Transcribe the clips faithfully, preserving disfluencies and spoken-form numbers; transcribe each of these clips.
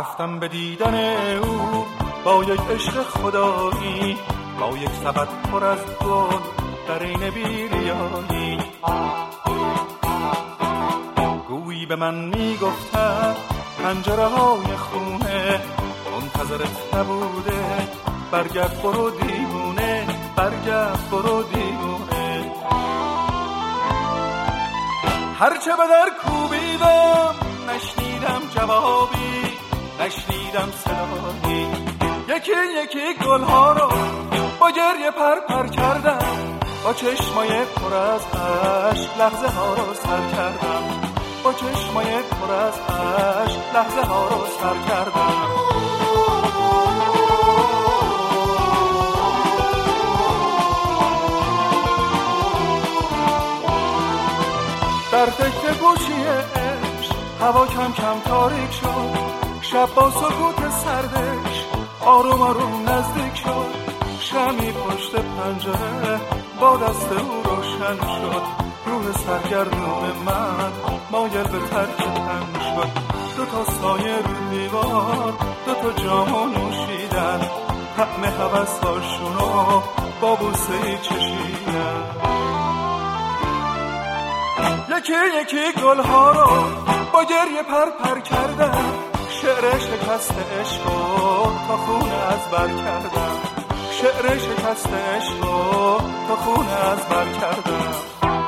رفتم به دیدن او با یک عشق خدایی، با یک سبد پر از گل در این بیریایی. گویی به من میگفتن پنجره های خونه منتظرت نبوده، برگرد برو دیوونه، برگرد برو دیوونه. هرچه به در کوبیدم نشنیدم جوابی، نشنیدم صدایی. یکی یکی گلها رو با گریه پر پر کردم، با چشمای پر از اشک لحظه ها رو سر کردم، با چشمای پر از اشک لحظه ها رو سر کردم. در فکر گوشی عشق هوا کم کم تاریک شد، شب با سکوت سردش آروم آروم نزدیک شد. شمی پشت پنجره با دست او روشن شد، روح سرگردون من مایل به ترک تن شد. دو تا سایه رو دیوار، دو تا جامو نوشیدن، طعم هوساشونو با بوسه‌ای چشیدن. یکی یکی گلها رو با گریه پر پر کردم، شعر شکست عشقو تا خون از بر کردم، شعر شکست عشقو تا خون از بر کردم.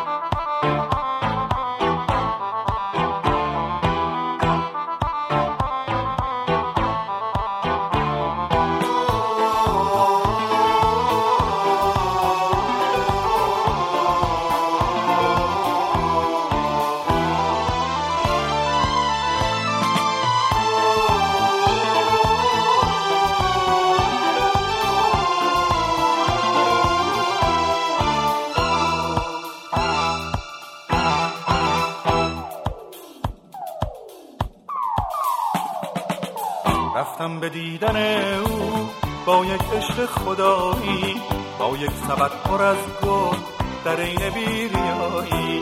رفتم به دیدن او با یک عشق خدایی، با یک سبد پر از گل در این بیریایی.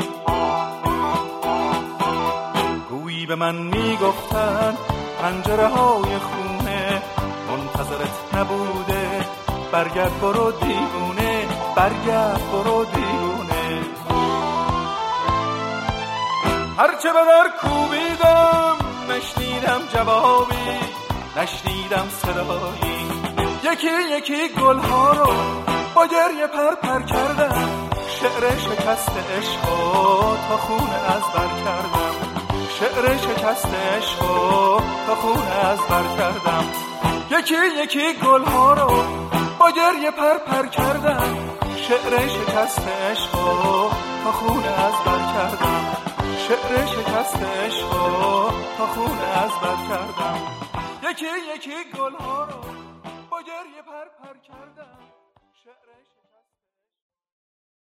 گویی به من میگفتن پنجره های خونه منتظرت نبوده، برگرد برو دیوونه، برگرد برو دیوونه. هرچه به در کوبیدم نشنیدم جوابی، نشنیدم صدایی. یکی یکی گلها رو با گریه پر پر کردم، شعر شکست عشقو تا خون از بر کردم، شعر شکست عشقو تا خون از بر کردم. یکی یکی گلها رو با گریه پر پر کردم، شعر شکست عشقو تا خون از بر کردم، شعر شکست عشقو تا خون از بر کردم. یکی یکی گلها رو با گریه پر پر کردم.